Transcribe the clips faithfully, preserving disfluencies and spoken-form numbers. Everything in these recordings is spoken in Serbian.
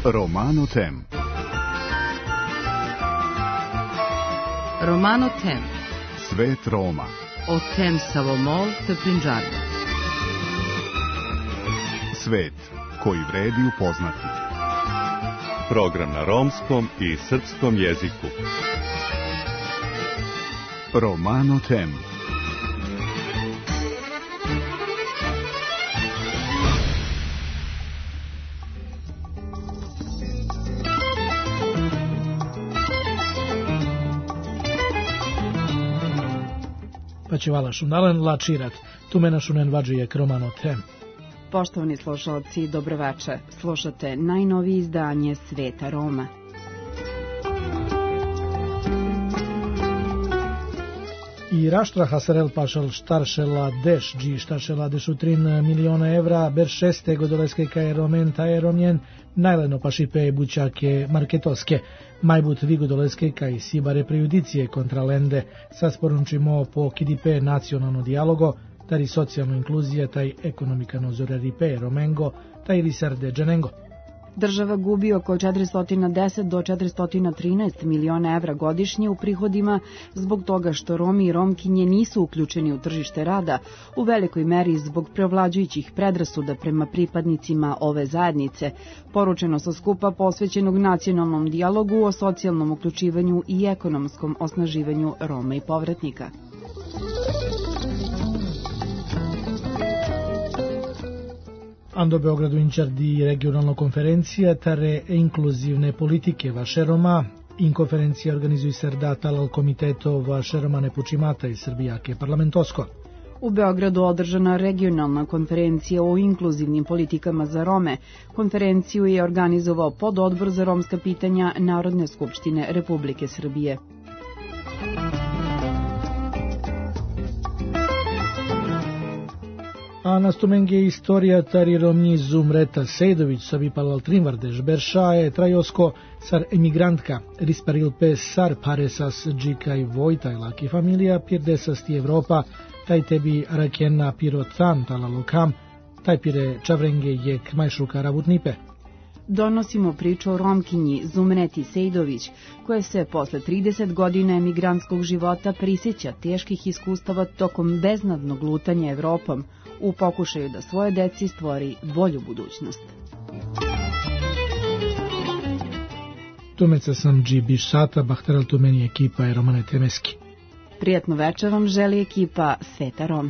Romano Tem. Romano Tem. Svet Roma. O tem Savomol te Pinđarja. Svet koji vredi upoznati. Program na romskom i srpskom jeziku. Romano Tem. Pačivala šundalen lačirat, tu mena šunen vađijek Romano Tem. Poštovani slušalci, dobroveče. Slušate najnovije izdanje Sveta Roma. I raštra hasarel pašal štaršela deš, dži štaršela dešutrin miliona evra, ber šeste godoleske kaj romen taj romjen, najleno pašipe bućake marketoske, majbut vigodoleske kaj sibare prejudicije kontra lende, sasporunčimo po kidipe nacionalno dijalogo, tari socijalno inkluzije, taj ekonomikano zoraripe romengo, taj risarde dženengo. Država gubi oko četiristo deset do četiristo trinaest miliona evra godišnje u prihodima zbog toga što Romi i Romkinje nisu uključeni u tržište rada, u velikoj meri zbog preovlađujućih predrasuda prema pripadnicima ove zajednice, poručeno sa skupa posvećenog nacionalnom dijalogu o socijalnom uključivanju i ekonomskom osnaživanju Roma i povratnika. Ando Beogradu inčardi regionalna konferencija tare inkluzivne politike vaše Roma. In konferencija organizuju serda talal komiteto vaše Roma ne pučimata i Srbijake parlamentosko. U Beogradu održana regionalna konferencija o inkluzivnim politikama za Rome. Konferenciju je organizovao pododbor za romska pitanja Narodne skupštine Republike Srbije. A nastumenge istorija tari Romnji Zumreta Sejdović sabi palal trimvardeš beršaje trajosko sar emigrantka risparil pe sar paresas džikaj vojtaj laki familija pirdesasti Evropa taj tebi rakena pirotan talalokam taj pire čavrenge jek majšuka rabutnipe. Donosimo priču o Romkinji Zumreti Sejdović, koja se posle trideset godina emigrantskog života prisjeća teških iskustava tokom beznadnog lutanja Evropom, u pokušaju da svoje deci stvori bolju budućnost. Tumeca sam dži bišata, bahteral tu meni ekipa je Romane Temeski. Prijatno večer vam želi ekipa Sveta Roma.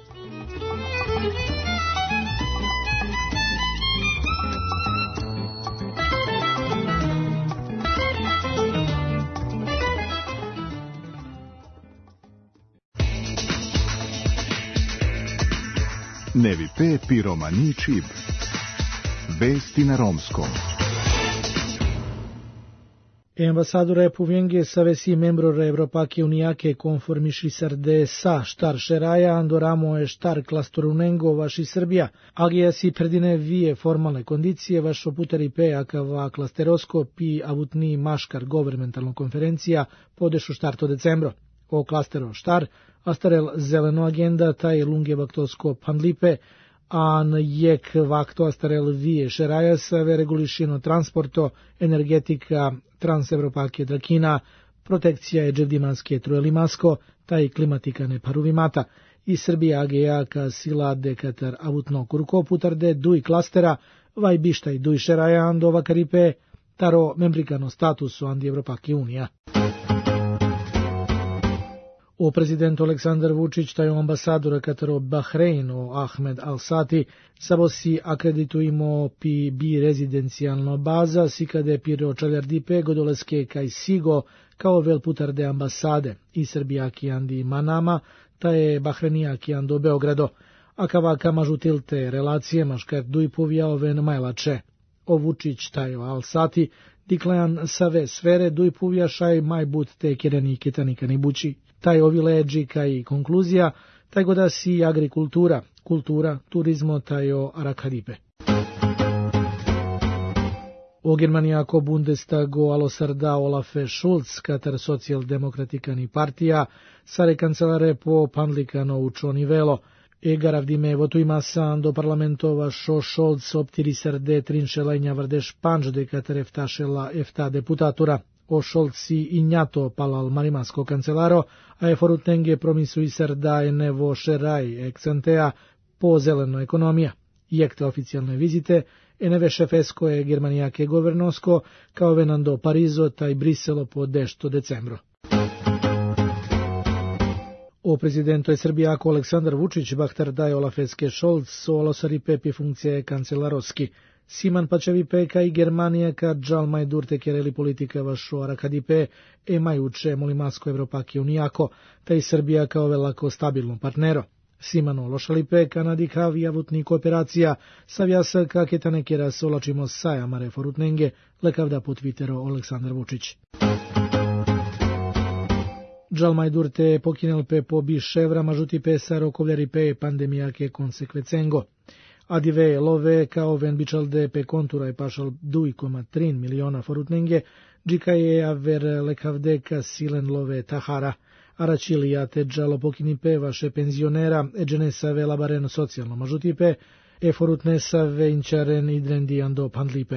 Nevi pe piromani čib. Vesti na romskom. Ambasadora Puvenge savesi membrore Evropake unijake konformiši sarde sa štar šeraja andoramo je štar klastorunengo vaši Srbija. Agija si predine vije formalne kondicije vašo putari pe akava klasterosko pi avutni maškar governmentalno konferencija podešu štarto decembro. O klastero štar astarel zeleno agenda taj lunge vaktosko pandlipe, an jek vakto astarel vije šeraja save regulišino transporto, energetika, transevropake drakina, protekcija je dževdimanske truelimasko, taj klimatika ne paruvimata. I Srbija ageja ka sila dekatar avutno kurkoputarde duj klastera, vaj bištaj duj šeraja ando vakaripe, taro membrikano statusu andi Evropake unija. O prezident Aleksandar Vučić, taj ambasadora Kataro Bahreinu Ahmed Al-Sati, sabo si akredituimo pi bi rezidencijalno baza, si kade piro čaljardipe godoleske kaj sigo kao vel putarde ambasade i Srbijaki andi Manama, ta je Bahrenijaki ando Beogrado, a kava kamažutilte relacije maškar duj povijao ven majlače. O Vučić, taj Al-Sati, diklajan save sfere duj povjašaj majbut te kireni kitanikani bući. Taj ovi leđi kaj konkluzija, taj goda si agrikultura, kultura, turizmo, taj o arakadipe. O Germanijako Bundestago alosarda Olafe Schulz, katar socijaldemokratikani partija, sare kancelare po pandlikano učoni velo. E garavdime votuimasan do parlamentova sho Scholz optiri serde trinšelajnja vrdeš panč dekater eftašela efta deputatura. O Scholzi ignato palal marimasko kancelaro, a e forutnenge promisui serda e nevo šeraj ekcentea po zeleno ekonomija. Jekte oficijalne vizite, e neve šefesko e germanijake governosko, kao venando Parizo taj Briselo po dešto decembro. O prezidento je Srbijako Aleksandar Vučić bahtar daje olafeske Scholz o olosari pepi funkcije kancelaroski. Siman pačevi peka i Germanija kad džal maj durte kereli politika vašo arakadipe e majuče molimasko Evropaki unijako, taj Srbija kao velako stabilno partnero. Siman ološali peka nadikav javutni kooperacija, savjasa kaketa nekera se olačimo sajamare forutnenge, lekavda po Twitteru Aleksandar Vučić. Džalmaj durte pokinel pe po biševra mažuti pesa rokovljari pe pandemijake konsekvecengo. Adive love kao ven bičalde pe kontura je pašal dva zarez tri miliona forutnenge, džika je aver lekavdeka silen love tahara. Aračilija te džalo pokini pe vaše penzionera, e dženesave labaren socijalno mažutipe, e forutnesave inčaren idrendijan do pandlipe.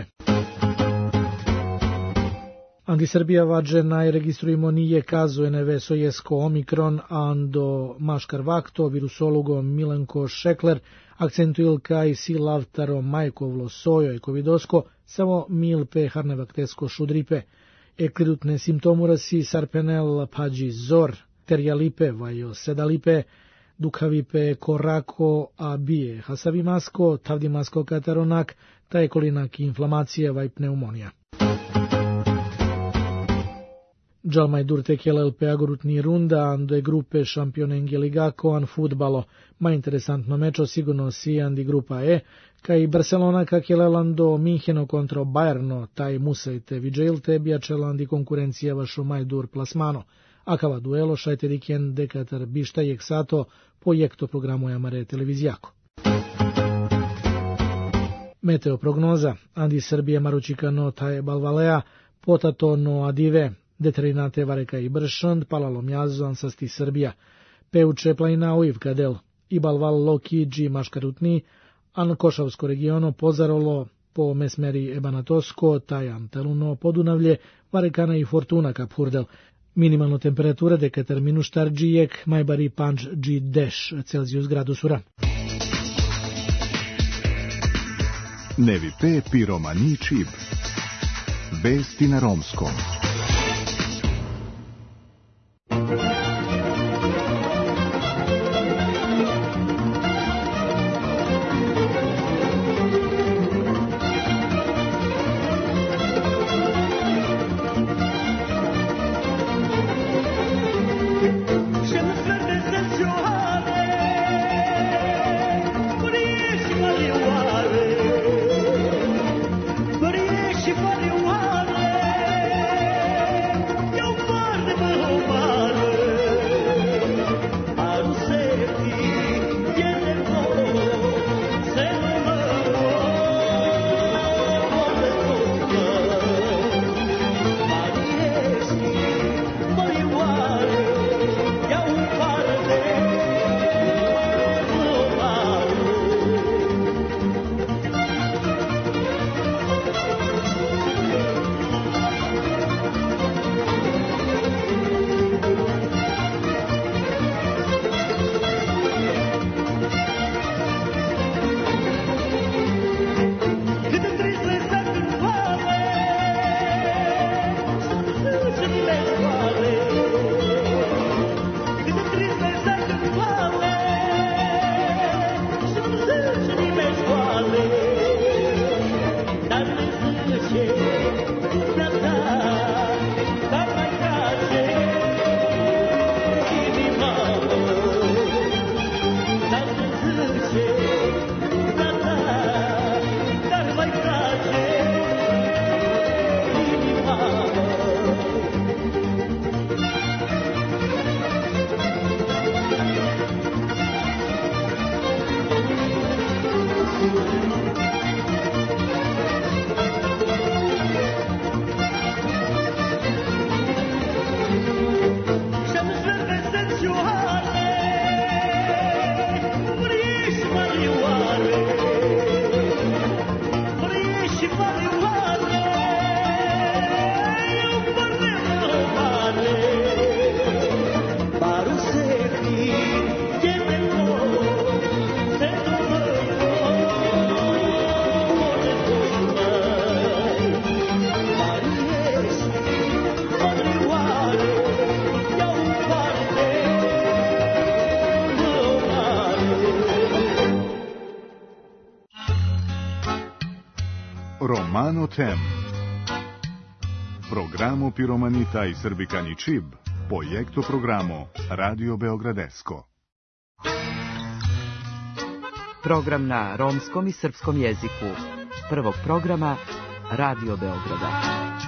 Andi Srbija vađe najregistrujemo nije kazu eneve sojesko omikron, ando maškar vakto virusologo Milenko Šekler, akcentuilka i si lavtaro majkovlo sojo i covidosko, samo mil pe harnevaktesko šudripe. Eklidutne simptomurasi sarpenel pađi zor, terjalipe vajo sedalipe, dukavipe korako a bije hasavimasko, tavdimasko kataronak, ta ekolinak inflamacija vaj pneumonija. Džalmaj durte kelel pe agurutni runda, ando je grupe šampionenge ligako an futbalo. Ma interesantno mečo sigurno si andi grupa E, kaj Barcelona ka kelelando Minheno kontro Bayerno, taj musajte vidželte bijačelandi konkurencija vašo maj dur plasmano. Akava duelo šajte diken dekatar bišta jek sato po jekto programu jamare televizijako. Meteo prognoza, andi Srbije maručikano taj balvalea, potato no adive, determinate vareka i bršand, palalo mjazan sasti Srbija, peuče planina uiv kadel, i balval loki dži maškarutni, an Košavsko regiono pozarolo po mesmeri Ebanatosko, tajan teluno podunavlje, varekana i fortuna kap hurdel. Minimalno temperatura dekatar minus štar džijek, majbari panč dži deš Celzijus gradusura. Nevi pe piromani čib. Vesti na romskom. But Romano Tem. Programo Piromanita i Srbikani Čib, projekto programo Radio Beogradesko. Program na romskom i srpskom jeziku. Prvog programa Radio Beograda.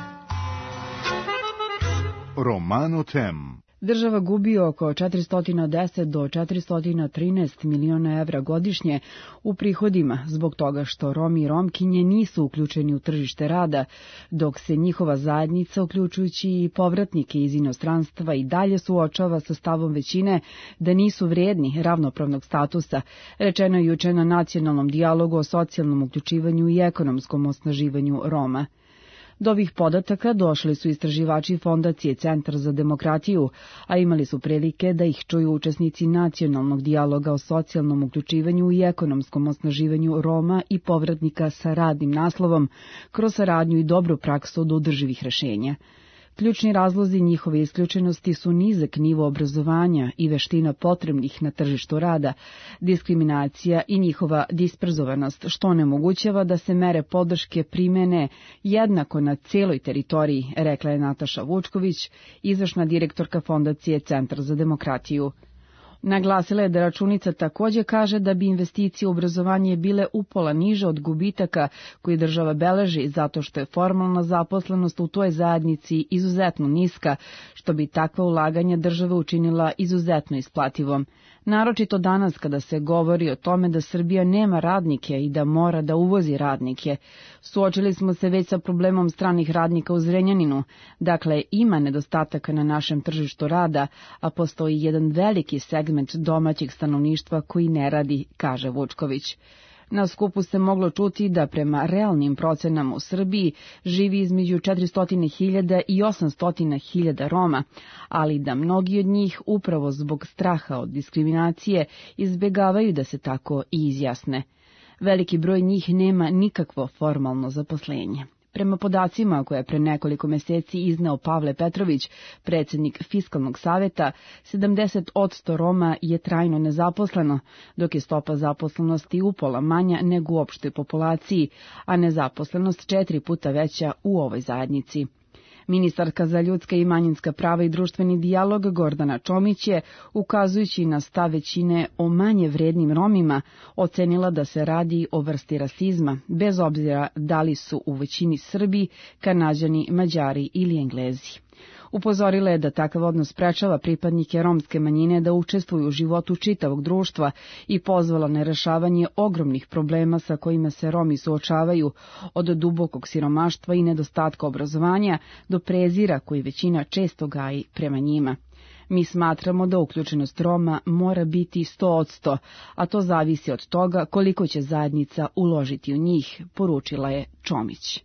Romano Tem. Država gubi oko četiristo deset do četiristo trinaest miliona evra godišnje u prihodima zbog toga što Romi i Romkinje nisu uključeni u tržište rada, dok se njihova zajednica, uključujući i povratnike iz inostranstva, i dalje suočava sa stavom većine da nisu vrijedni ravnopravnog statusa, rečeno je juče na nacionalnom dijalogu o socijalnom uključivanju i ekonomskom osnaživanju Roma. Do ovih podataka došli su istraživači Fondacije Centar za demokratiju, a imali su prilike da ih čuju učesnici nacionalnog dijaloga o socijalnom uključivanju i ekonomskom osnaživanju Roma i povratnika sa radnim naslovom kroz saradnju i dobru praksu do održivih rešenja. Ključni razlozi njihove isključenosti su nizak nivo obrazovanja i veština potrebnih na tržištu rada, diskriminacija i njihova disperzovanost, što onemogućava da se mere podrške primene jednako na celoj teritoriji, rekla je Nataša Vučković, izvršna direktorka Fondacije Centar za demokratiju. Naglasila je da računica takođe kaže da bi investicije u obrazovanje bile upola niže od gubitaka koji država beleži zato što je formalna zaposlenost u toj zajednici izuzetno niska, što bi takva ulaganja države učinila izuzetno isplativom. Naročito danas kada se govori o tome da Srbija nema radnike i da mora da uvozi radnike. Suočili smo se već sa problemom stranih radnika u Zrenjaninu, dakle ima nedostataka na našem tržištu rada, a postoji jedan veliki segment domaćeg stanovništva koji ne radi, kaže Vučković. Na skupu se moglo čuti da prema realnim procenama u Srbiji živi između četiristo hiljada i osamsto hiljada Roma, ali da mnogi od njih upravo zbog straha od diskriminacije izbegavaju da se tako i izjasne. Veliki broj njih nema nikakvo formalno zaposlenje. Prema podacima koje je pre nekoliko meseci izneo Pavle Petrović, predsjednik Fiskalnog saveta, sedamdeset posto Roma je trajno nezaposleno, dok je stopa zaposlenosti upola manja nego u opštoj populaciji, a nezaposlenost četiri puta veća u ovoj zajednici. Ministarka za ljudska i manjinska prava i društveni dijalog Gordana Čomić je, ukazujući na stav većine o manje vrednim Romima, ocenila da se radi o vrsti rasizma, bez obzira da li su u većini Srbi, Kanađani, Mađari ili Englezi. Upozorila je da takav odnos sprečava pripadnike romske manjine da učestvuju u životu čitavog društva i pozvala na rešavanje ogromnih problema sa kojima se Romi suočavaju, od dubokog siromaštva i nedostatka obrazovanja do prezira koji većina često gaji prema njima. Mi smatramo da uključenost Roma mora biti sto posto, a to zavisi od toga koliko će zajednica uložiti u njih, poručila je Čomić.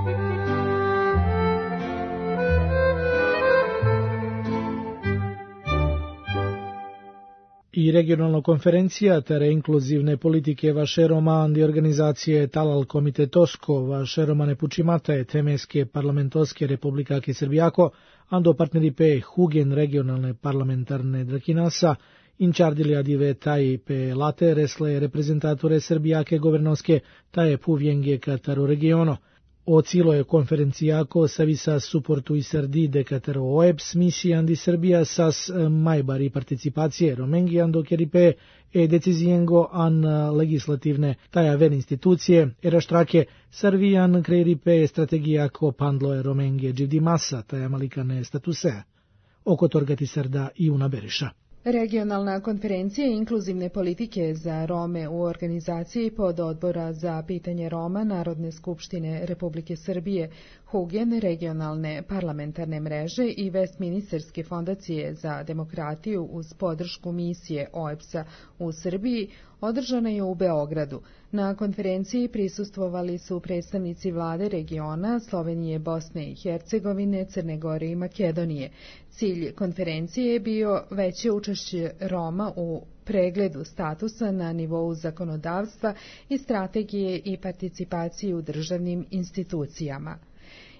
I regionalna konferencija tere inkluzivne politike vaše romandi organizacije Talal Komite Tosko vaše romane pučimate temeske parlamentoske republikake Srbijako ando partneri pe Hugen regionalne parlamentarne drakinasa inčardili adive taj pe late resle reprezentatore Srbijake governoske taje puvjenge Kataru regiono. O cilo je konferencijako savisa suportu i srdi de Kataro O E B S misija andi Srbija sas majbari participacije romengi ando keripe e decizijengo an legislativne taja ven institucije era štrake sarvijan kreripe strategijako pandlo je romenge dživdi masa taja malikane statuse. Oko torgati srda i una beriša. Regionalna konferencija inkluzivne politike za Rome u organizaciji pododbora za pitanje Roma Narodne skupštine Republike Srbije, Hugen regionalne parlamentarne mreže i Vestministerske fondacije za demokratiju uz podršku misije O E B S-a u Srbiji održana je u Beogradu. Na konferenciji prisustvovali su predstavnici vlade regiona Slovenije, Bosne i Hercegovine, Crne Gore i Makedonije. Cilj konferencije je bio veće učešće Roma u pregledu statusa na nivou zakonodavstva i strategije i participaciji u državnim institucijama.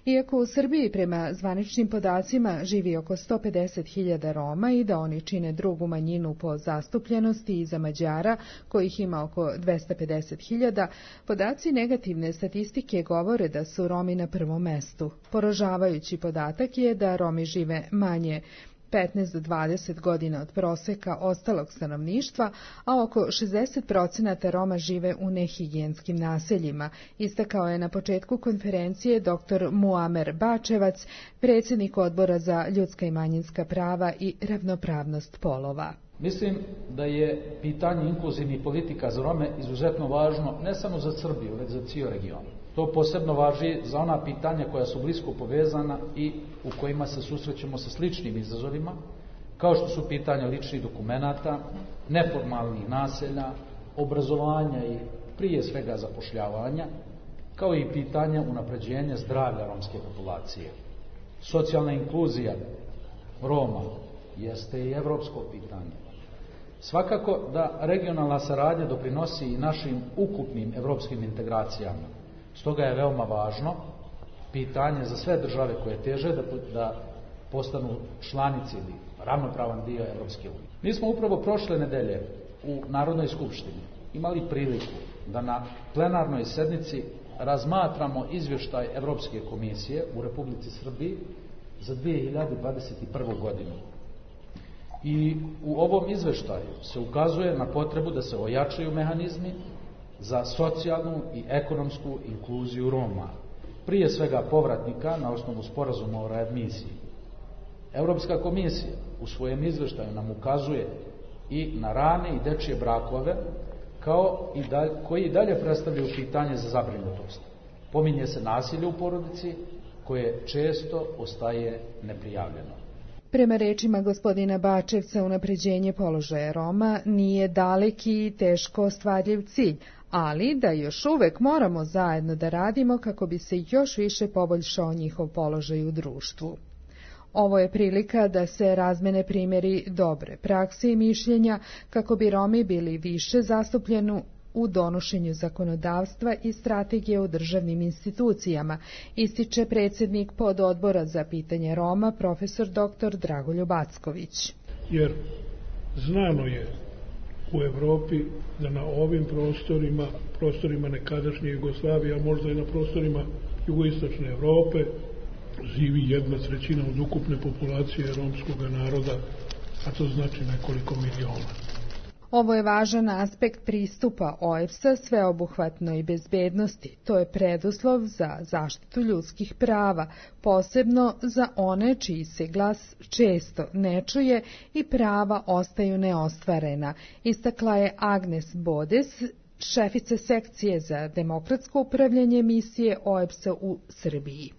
Iako u Srbiji prema zvaničnim podacima živi oko sto pedeset hiljada Roma i da oni čine drugu manjinu po zastupljenosti iza Mađara, kojih ima oko dvesta pedeset hiljada, podaci negativne statistike govore da su Romi na prvom mestu. Poražavajući podatak je da Romi žive manje petnaest do dvadeset godina od proseka ostalog stanovništva, a oko šezdeset procenata Roma žive u nehigijenskim naseljima, istakao je na početku konferencije dr Muamer Bačevac, predsjednik Odbora za ljudska i manjinska prava i ravnopravnost polova. Mislim da je pitanje inkluzivnih politika za Rome izuzetno važno ne samo za Srbiju, već za cijel region. To posebno važi za ona pitanja koja su blisko povezana i u kojima se susrećemo sa sličnim izazovima, kao što su pitanja ličnih dokumenata, neformalnih naselja, obrazovanja i prije svega zapošljavanja, kao i pitanja unapređenja zdravlja romske populacije. Socijalna inkluzija Roma jeste i evropsko pitanje. Svakako da regionalna saradnja doprinosi i našim ukupnim evropskim integracijama. Stoga je veoma važno pitanje za sve države koje teže da, da postanu članici ili ravnopravan dio Evropske unije. Mi smo upravo prošle nedelje u Narodnoj skupštini imali priliku da na plenarnoj sednici razmatramo izvještaj Evropske komisije u Republici Srbiji za dvije hiljade dvadeset prvu. godinu. I u ovom izvještaju se ukazuje na potrebu da se ojačaju mehanizmi za socijalnu i ekonomsku inkluziju Roma, prije svega povratnika na osnovu sporazuma o readmisiji. Europska komisija u svojem izvještaju nam ukazuje i na rane i dečije brakove, kao i dalje, koji i dalje predstavljaju pitanje za zabrinutost. Pominje se nasilje u porodici, koje često ostaje neprijavljeno. Prema rečima gospodina Bačevca, unapređenje položaja Roma nije daleki i teško ostvarljiv cilj, ali da još uvek moramo zajedno da radimo kako bi se još više poboljšao njihov položaj u društvu. Ovo je prilika da se razmene primjeri dobre prakse i mišljenja kako bi Romi bili više zastupljeni u donošenju zakonodavstva i strategije u državnim institucijama, ističe predsjednik pododbora za pitanje Roma, profesor doktor Dragoljub Acković. Jer znano je u Evropi da na ovim prostorima, prostorima nekadašnje Jugoslavije, a možda i na prostorima jugoistočne Evrope, živi jedna trećina od ukupne populacije romskog naroda, a to znači nekoliko miliona. Ovo je važan aspekt pristupa O E B S-a sveobuhvatnoj bezbednosti. To je preduslov za zaštitu ljudskih prava, posebno za one čiji se glas često ne čuje i prava ostaju neostvarena, istakla je Agnes Bodes, šefica sekcije za demokratsko upravljanje misije O E B S-a u Srbiji.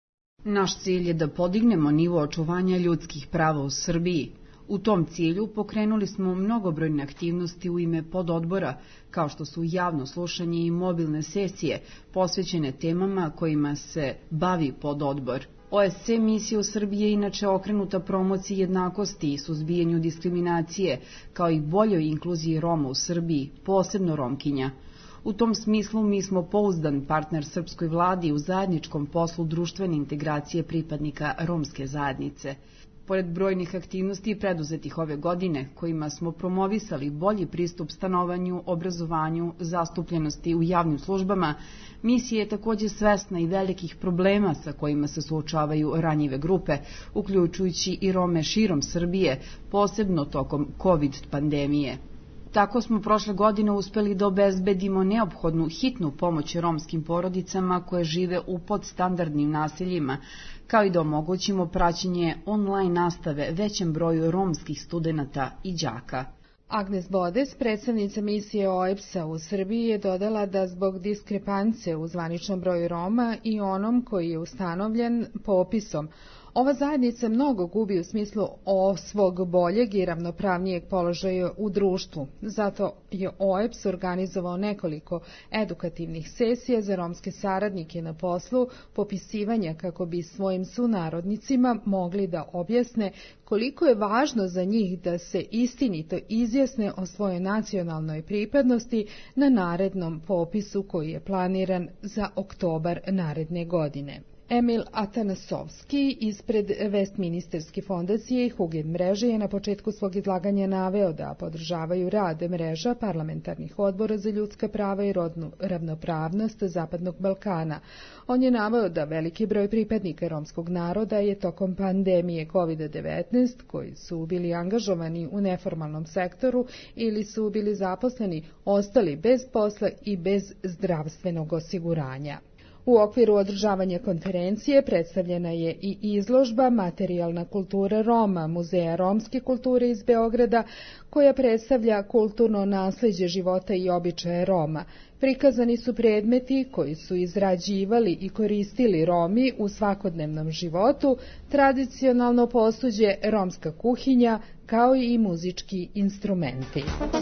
Naš cilj je da podignemo nivo očuvanja ljudskih prava u Srbiji. U tom cilju pokrenuli smo mnogobrojne aktivnosti u ime pododbora, kao što su javno slušanje i mobilne sesije, posvećene temama kojima se bavi pododbor. O S C misija u Srbiji je inače okrenuta promociji jednakosti i suzbijanju diskriminacije, kao i boljoj inkluziji Roma u Srbiji, posebno Romkinja. U tom smislu mi smo pouzdan partner srpskoj vladi u zajedničkom poslu društvene integracije pripadnika romske zajednice. Pored brojnih aktivnosti preduzetih ove godine, kojima smo promovisali bolji pristup stanovanju, obrazovanju, zastupljenosti u javnim službama, misija je također svesna i velikih problema sa kojima se suočavaju ranjive grupe, uključujući i Rome širom Srbije, posebno tokom COVID pandemije. Tako smo prošle godine uspeli da obezbedimo neophodnu hitnu pomoć romskim porodicama koje žive u podstandardnim naseljima, kao i da omogućimo praćenje online nastave većem broju romskih studenata i đaka. Agnes Bodes, predstavnica misije O E B S-a u Srbiji, je dodala da zbog diskrepance u zvaničnom broju Roma i onom koji je ustanovljen popisom, ova zajednica mnogo gubi u smislu o svog boljeg i ravnopravnijeg položaja u društvu. Zato je O E B S organizovao nekoliko edukativnih sesija za romske saradnike na poslu popisivanja kako bi svojim sunarodnicima mogli da objasne koliko je važno za njih da se istinito izjasne o svojoj nacionalnoj pripadnosti na narednom popisu koji je planiran za oktobar naredne godine. Emil Atanasovski ispred Vestministerske fondacije i Hugen mreže je na početku svog izlaganja naveo da podržavaju rad mreža parlamentarnih odbora za ljudska prava i rodnu ravnopravnost Zapadnog Balkana. On je naveo da veliki broj pripadnika romskog naroda je tokom pandemije kovid devetnaest, koji su bili angažovani u neformalnom sektoru ili su bili zaposleni, ostali bez posla i bez zdravstvenog osiguranja. U okviru održavanja konferencije predstavljena je i izložba Materijalna kultura Roma, Muzeja romske kulture iz Beograda, koja predstavlja kulturno nasleđe života i običaje Roma. Prikazani su predmeti koji su izrađivali i koristili Romi u svakodnevnom životu, tradicionalno posuđe, romska kuhinja, kao i muzički instrumenti.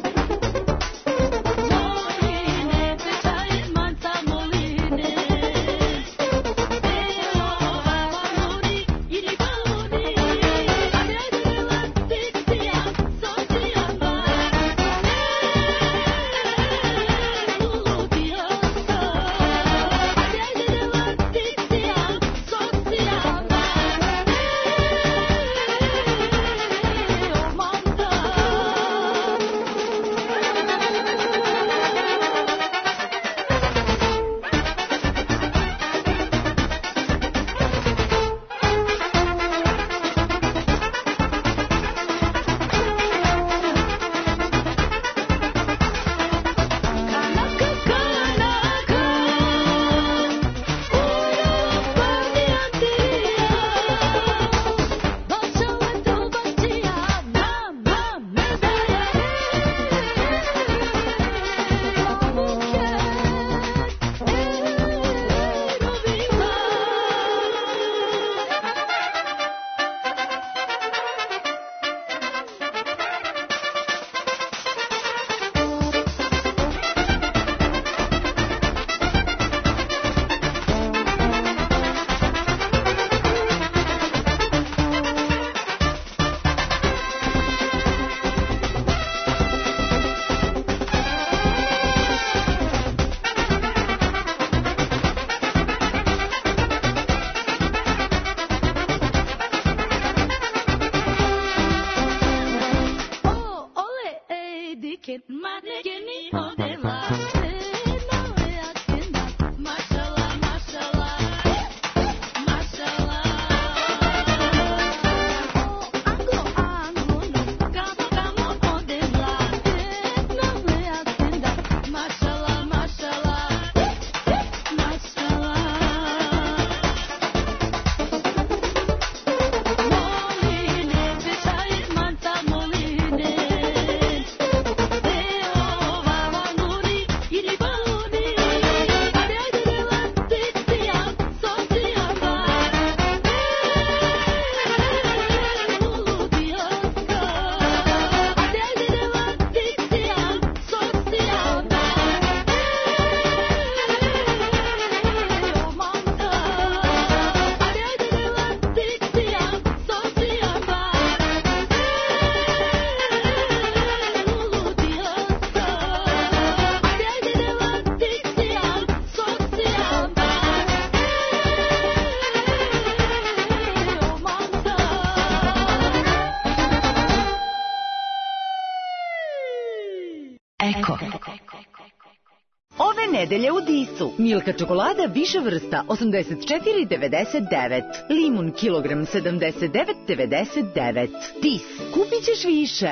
Nedelje u Disu. Milka čokolada više vrsta osamdeset četiri devedeset devet. Limun kilogram sedamdeset devet devedeset devet. Dis. Kupit ćeš više.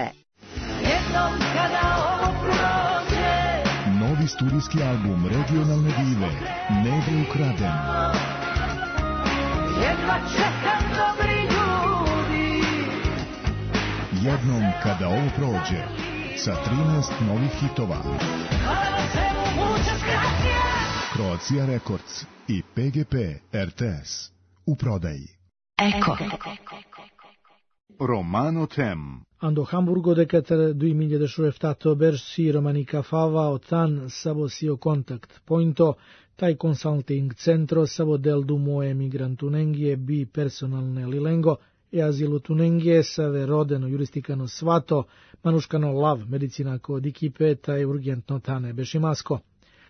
Jednom kada ovo prođe. Novi studijski album regionalne dive Ne bi ukraden. Jedva čekam dobri ljudi. Jednom kada ovo prođe. Sa trinaest novih hitova. Croatia Records i P G P R T S u prodaji. Eko. Romano Tem. Ando Hamburgo de către două mii de șueftato bersi romanica fava otan savo sio contact pointo tai consulting centro savo del dumo emigrantunengie bi personalne lilengo e azilu tunengie save rodeno juristikano svato manuškano lav medicinako dikipe tai urgentno tane bešimasko.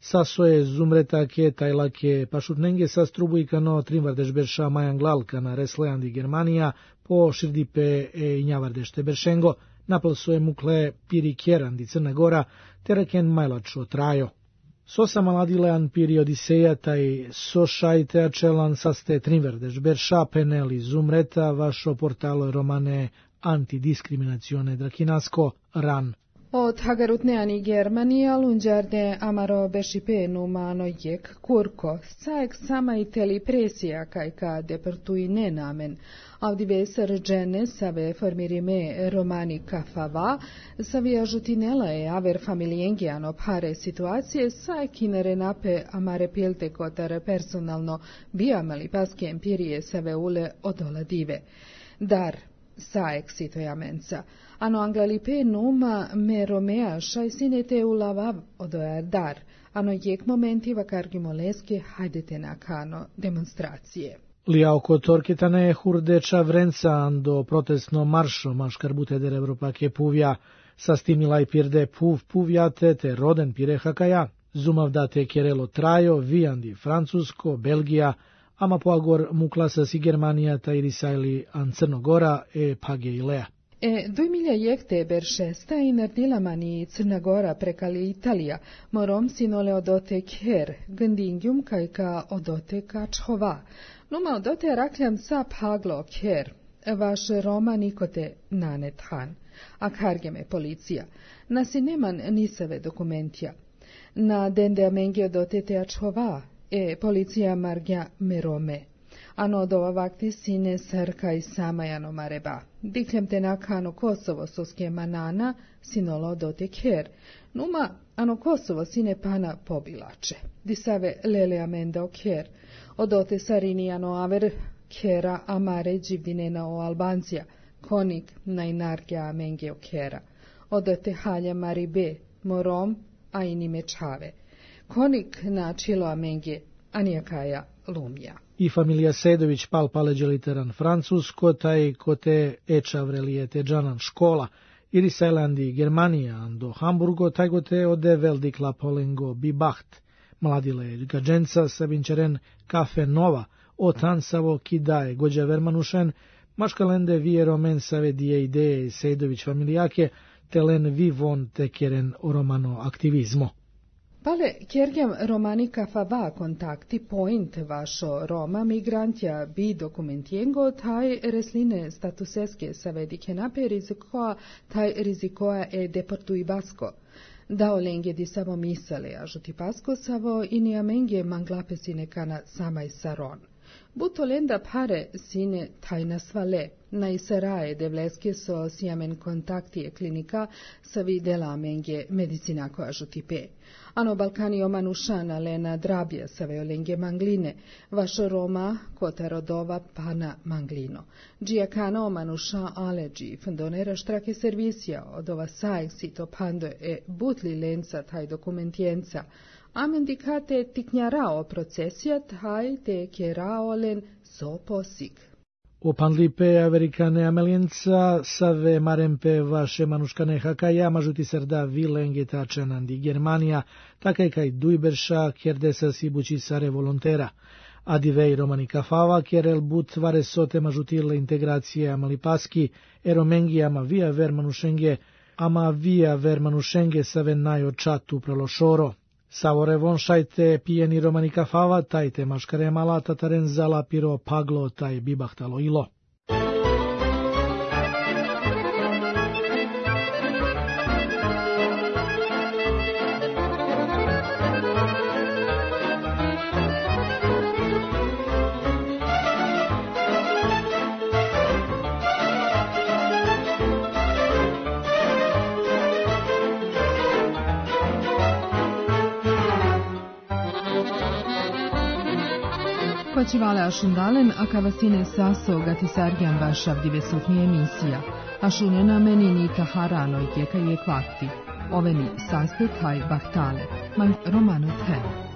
Sasoje zumretake, tajlake, pašutnenge sa strubujkano, trimvardešberša majanglalkana, resleandi Germanija, po širdipe e injavardešte beršengo, napalsoje mukle piri kjerandi Crna Gora, teraken majlačo trajo. Sosa maladilean piri odiseja, taj sošajte ačelan saste trimvardešberša, peneli zumreta, vašo portalo romane antidiskriminacione drakinasko, ran. Od hagarutneani Germanija lunđarde amaro bešipe numano jek kurko, sajek sama i teli presija kajka deportui nenamen, avdive srđene save formirime romani kafava, savija žutinela je aver familijengiano pare situacije, sajek inere nape amare pilte kotar personalno bijamali paske empirije save ule odola dive. Dar saek sitojamenca. Ano anglalipe numa me romea šajsinete ulavav odojar dar. Ano jek momenti vakargimoleske hajdete na kano demonstracije. Lia oko torketane hurdeča vrenca ando protestno maršo maškarbute der Evropake puvja, sastimilaj pirde puv puvjate te roden pire hakaja, zumavdate kerelo trajo, vijandi Francusko, Belgija, ama poagor muklasa si Germanija ta irisajli an Crnogora e page ilea. E doj milja jekte beršesta i nardilamani Crna Gora prekali Italija, morom sinole odote kher, gandingjum kajka odote kačhova. Numa odote rakljam sa paglo kher, vaš Roma nikote nanet han. Ak hargeme policija. Nasi neman nisave dokumentja. Na dende amengi odote te ačhova, e policija margja merome. Ano dova vakti sine sarka i samajano mareba. Dikljem te nakano Kosovo soske manana, sinolo dote kher. Numa ano Kosovo sine pana pobilače. Disave lele amenda o kher. Odote sarini ano aver khera amare dživdinena o Albancija. Konik najnarge amenge o khera. Odote halja maribe, morom, a inime čave. Konik na čilo amenge, anijakaja lumja. I familija Sedović pal paleđe literan Francusko, taj kote eča vrelijete džanan škola, iri sajlandi Germanija ando Hamburgo, taj gote ode veldikla polengo bibaht, mladile gađenca sabinčeren kafe nova, o tansavo kidaje gođa vermanušen, maškalende vijero men save dije ideje Sedović familijake, telen vivon tekeren romano aktivizmo. Pale kjergjam romani kafava kontakti point vašo Roma migrantja bi dokumentijengo taj resline statuseske savedike nape rizikoa taj rizikoa e deportui basko. Dao lenge di samo misale a žuti pasko savo ini amenge manglape sine kana samaj saron. Buto lenda pare sine tajna svale, na isaraje devleske so siamen kontaktije klinika sa videla amenge medicinako a žuti pe. Ano Balkani omanušana lena drabja save olenge mangline, vašo Roma kota rodova pana manglino. Džijakana omanuša aleđi, fondonera štrake servisija, od ova sajek sito pando e butli lenca taj dokumentijenca, amendikate tiknjarao procesija taj te kjerao len so posig. Opanlipe amerikane ameljenca save marempe vaše manuškane hakaja mažuti srda vilenge tačenandi Germanija, takaj kaj dujberša kjerdesa si bući sare volontera. Adivej romani kafava kjerel but vare sote mažutile integracije amalipaski, eromengi ama via ver manušenge, ama via ver manušenge save najo čatu prološoro. Savore von šajte pijeni romani kafava, tajte maškare mala tataren zala piro paglo taj bibahtalo ilo. Počivale ašundalen, a kavasine saso gatisargian vašav divesotnije emisija, ašunena meni nita harano i kjeka je kvarti. Oveni saste kaj bahtale, man romano te.